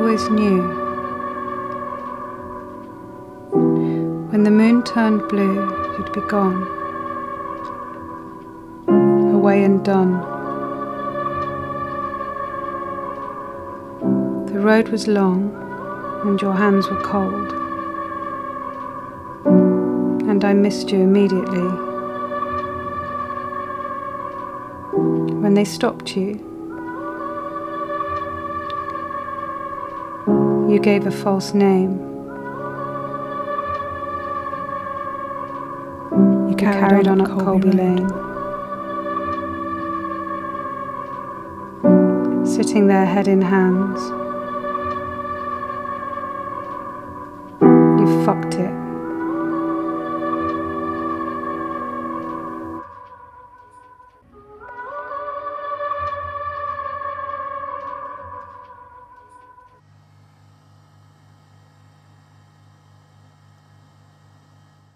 always knew. When the moon turned blue, you'd be gone, away and done. The road was long, and your hands were cold, and I missed you immediately. When they stopped you, you gave a false name. You carried on up Colby Lane, sitting there head in hands,